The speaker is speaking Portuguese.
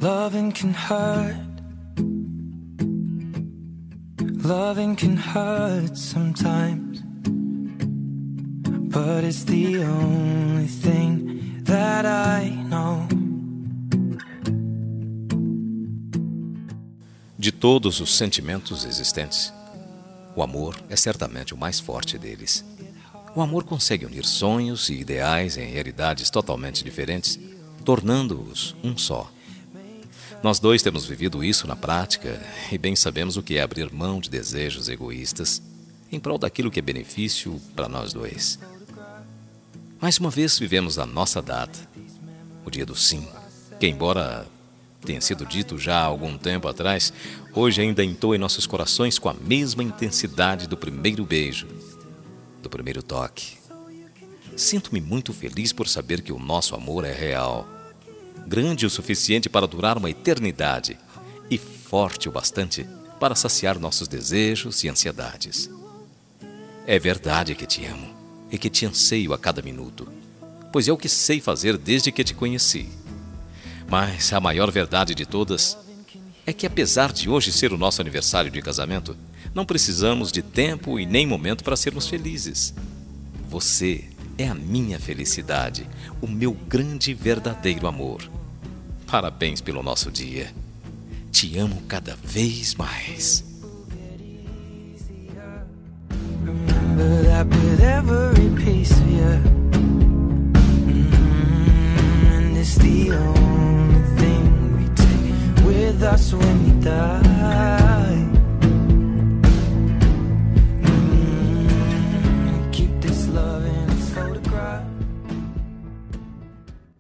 Loving can hurt. Loving can hurt sometimes, but it's the only thing that I know. De todos os sentimentos existentes, o amor é certamente o mais forte deles. O amor consegue unir sonhos e ideais em realidades totalmente diferentes, tornando-os um só. Nós dois temos vivido isso na prática e bem sabemos o que é abrir mão de desejos egoístas em prol daquilo que é benefício para nós dois. Mais uma vez vivemos a nossa data, o dia do sim, que embora tenha sido dito já há algum tempo atrás, hoje ainda entoa em nossos corações com a mesma intensidade do primeiro beijo, do primeiro toque. Sinto-me muito feliz por saber que o nosso amor é real, grande o suficiente para durar uma eternidade e forte o bastante para saciar nossos desejos e ansiedades. É verdade que te amo e que te anseio a cada minuto, pois é o que sei fazer desde que te conheci. Mas a maior verdade de todas é que, apesar de hoje ser o nosso aniversário de casamento, não precisamos de tempo e nem momento para sermos felizes. Você é a minha felicidade, o meu grande e verdadeiro amor. Parabéns pelo nosso dia. Te amo cada vez mais. Remember that with every piece of you.